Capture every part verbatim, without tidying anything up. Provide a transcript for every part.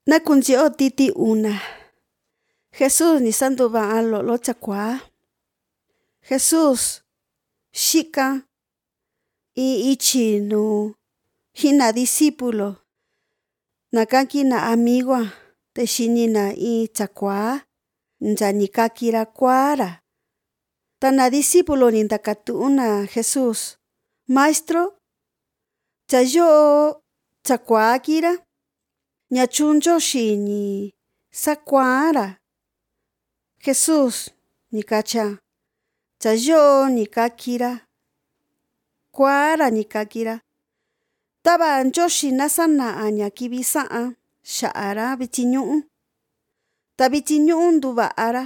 Nakunchio titi una. Jesus ni sanduva'a lo'lo chakua. Jesus xika in ichi nu hina discípulo nakakina amigoa te xinina in chakua nchani kakira kuara. Tana discípulo ni takatu'una Jesus, Maestro, chayo'o chakua kira ñachunchoxi ni sakuara. Jesus ni kacha chayo'o ni kakira kuara ni kakira. Tava nchoxi nasana'a ña kivi sa'a xa'ara vityi ñu'u. Ta vityi ñu'u nduva'ara.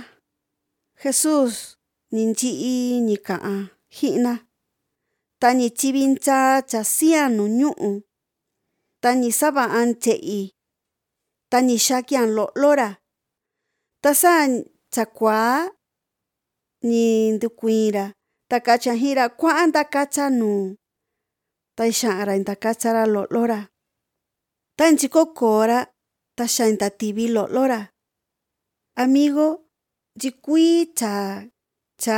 Jesus ni nchi'i ni ka'a ji'na. Ta ni tyivi nchaa chasia nu ñu'u. Ta ni sava'a nte'i. Ta ni xakia lo'lora. Ta sa chakua ni ndukui'ra ta katya ji'ra kua'a ntakatya nu. Ta xa'ara ntakachara lo'lora. Ta nchiko ko'ora ta xa ntativi lo'lora. Amigo, nchikui cha cha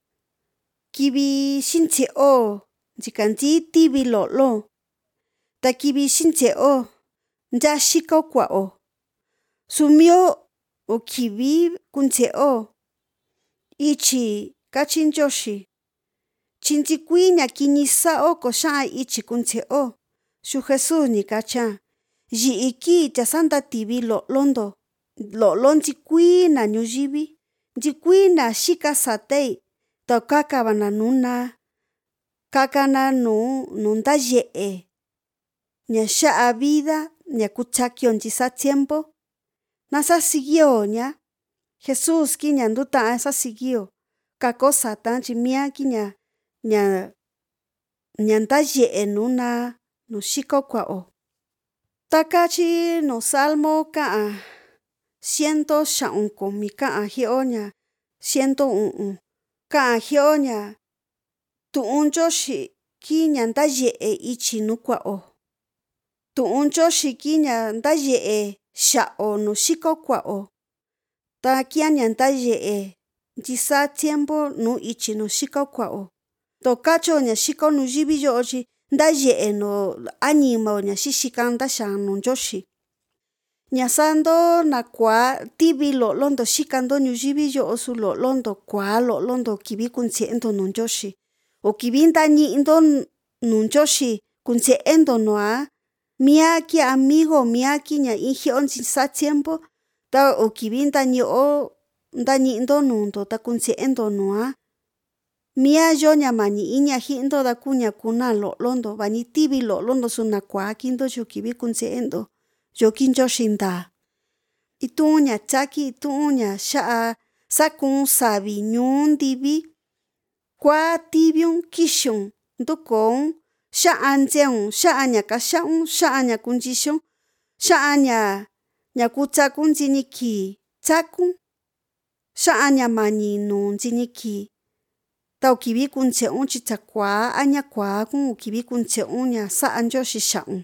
kivi xintye'o nchikanchi tivi lo'lo. Ta kivi xintye'o nchaa xiko kua'o. Sumio ukivi kuntye'o ichi katyi nchoxi tyi nchikui ña kiñi sa'o ko xa'a ichi kuntye'o. Xu Jesus ni katya yi'i kii tya sa ntativi lo'londo. Lo'lo nchikui na ñuyivi. Nchikui na xika satei ta kakavana nuu naa. Kakana nuu nuu nta ye'e ña xa'a vida ña kutyakio nyisa tiempo. Na sasikiyo ña. Jesus kiña nduta'a sasikiyo. Kako sata tyi mia kiña ña ña nta ye'e nuu naa nu xiko kua'o. Ta katyi nu salmo ka'an ciento xa'un kumi ka'an jio'o ña ciento u'un ka'an jio'o ña tu'un Nyoxi kiña nta ye'e ichi nuu kua'o. Tu'un Nyoxi kiña nta ye'e xa'o nu xiko kua'o. Ta kiaña nta ye'e nyisa tiempo nuu ichi nu xiko kua'o. To kachio ña xiko nuyivi yo'o tyi nta ye'e nu animao ña xixika ntaxa nuu Nyoxi. Ña sando nakua tivi lo'londo xikando ñuyivi yo'o su lo'londo kuaa lo'londo kivi kuntye'endo nuu Nyoxi. O kivi ntañi'indo nuu Nyoxi kuntye'endo nua mia ki amigo mia ki ña in jio'o nyisa tiempo ta o kivi ntañi'o ntañi'indo nundo ta kuntye'endo nua. Mia yo ña mani iña ji'indo ra kuña kuna lo'londo va ni tivi lo'londo su nakua kinto yu kivi kuntye'endo yoki Nyoxi ntaa. Itu'n ña tyaki itu'n ña xa'a sakuun savi ñuu ndivi. Kuaa tiviun kixiun ntukoun xa'a ncheun xa'a ña kaxia'un xa'a ña kuntyixiun xa'a ña ña kutyakun nchini kii tyakun xa'a ña mani nuu nchini kii. Ta ukivi kuntye'un tyi tyakua a ñakuaa kun ukivi kuntye'un ña sa'a Nyoxi xa'un.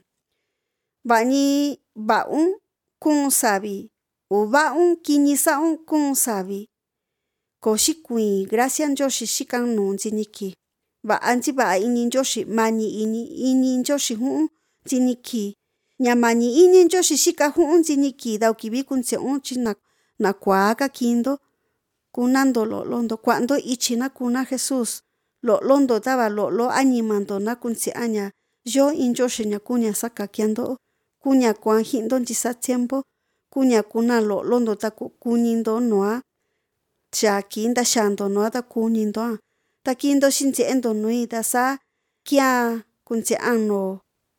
Va'ni va'un kuun savi uva'un kiñi sa'un kuun savi ko xikuii gracia Nyoxi xikan nuu nchini kii. Va'a ntyivaa ini Nyoxi mani ini ini Nyoxi ju'un nchini kii. Ña mani ini Nyoxi xika ju'un nchini kii ra ukivi kuntye'un tyi na nakuaa kakindo kunando lo'londo kua'ndo ichi na kuna Jesus lo'londo tava lo'lo animando na kuntye'a ña yoo in Nyoxi ña kuña sakakiando kuña kua'a ji'ndo nyisa tiempo kuña kuna lo'londo ta kunindo nua tyaa kii ntaxiando nua ta kunindoa ta kiindo xintye'endo nui ta saa kia kuntye'a nuo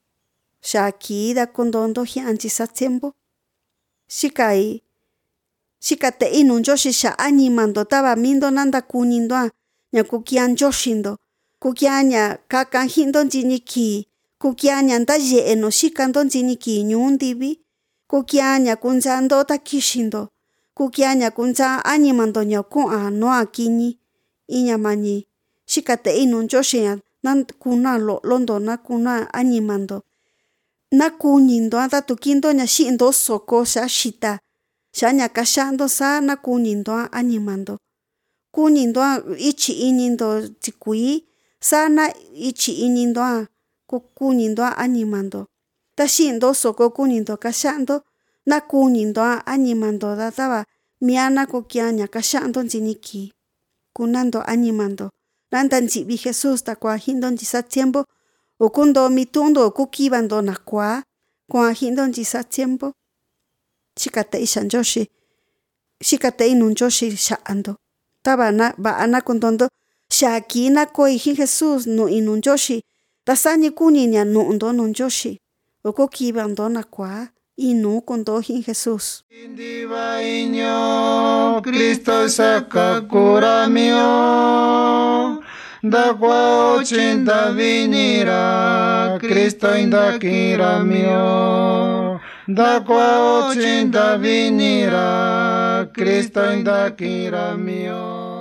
xaa kii ra kontondo jia'a nyisa tiempo. Xikai xika te'i nuu Nyoxi xa animando tava mindo na ntakunindoa ña kukia Nyoxindo kukia ña kakan ji'ndo nchini kii kukia ña nta ye'e nu xikando nchini kii ñuu ndivi kukia ña kunchando ta kixindo kukia ña kuntya animando ña ku'a nua kiñi iña mani xika te'i nuu Nyoxi ña na kuna lo'londo na kuna animando na kuñindoa tatukinto ña xi'into soko xa xita xa ña kaxa'ndo sa na kuñintoa animando kuñintoa ityi inindo tikuii sa na ityi inintoa ku kuñintoa animando ta xi'into soko kuñinto kaxa'ndo na kuñintoa animando ta tava mia na kukia ña kaxa'ndo ntini kii kunando animando na nta ntyivi Jesus ta kua ji'ndo ntisa tiempo ukunto mitu'ndo ukukivando nakua kua ji'ndo ntisa tiempo xikate'i xa Nyoxi xikate'i nuu Nyoxi xa'ando tava na va'a na kuntonto xaa kii na koi jin Jesus nu'i nuu Nyoxi ta sani kuni ña nu'undo nuu Nyoxi ukukivando nakua inuu kunto jin Jesus. Indiva iño Cristo sakakura mio ndakua ochinta vinira Cristo indakira mio ndakua ochinta vinira Cristo indakira mio.